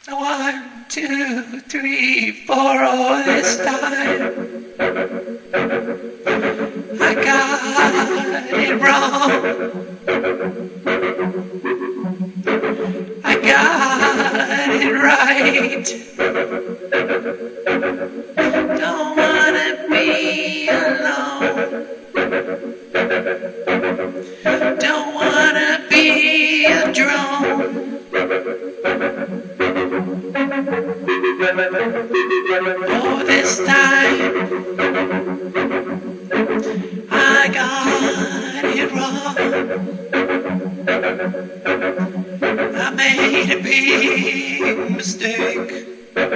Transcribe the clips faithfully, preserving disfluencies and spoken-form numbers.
One, two, three, four, oh, this time I got it wrong. I got it right. Don't wanna be alone. Don't wanna be a drone. Oh, this time I got it wrong. I made a big mistake.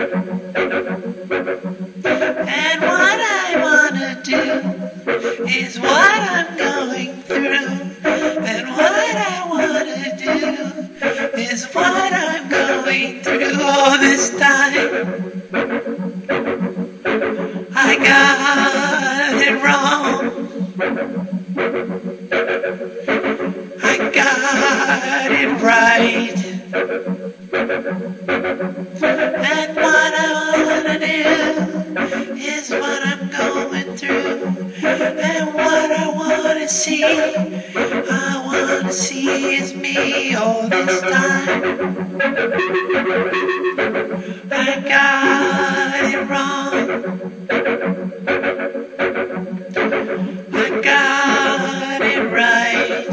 And what I wanna do is what I'm going through. And what I wanna do is what I'm going through. Oh, this time I got it wrong. I got it right. And what I wanna do is what I'm going through. And what I wanna see, I wanna see is me all this time. I got it wrong. I got it right.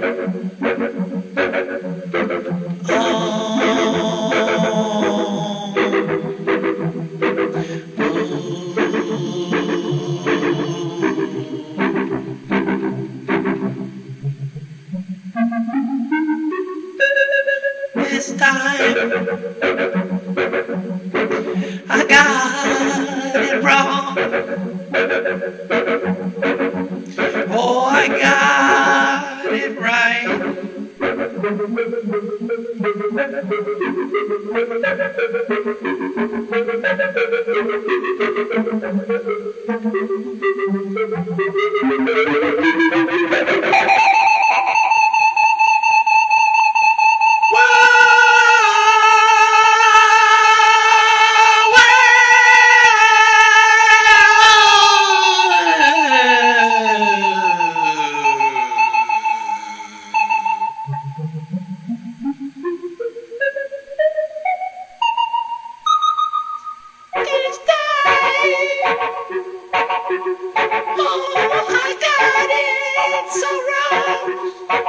Oh, this time I got it wrong. Oh, I got it right. This time, oh, I got it so wrong.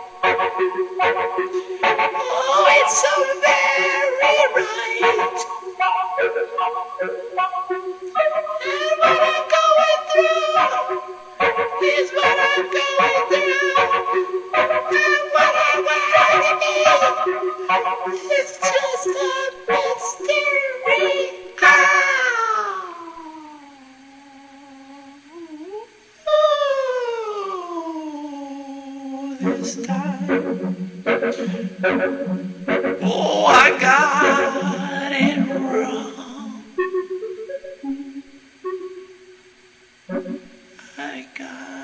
Oh, it's so very right. And what I'm going through is what I'm going through. And what I want to be is just a mystery. This time, oh, I got it wrong. I got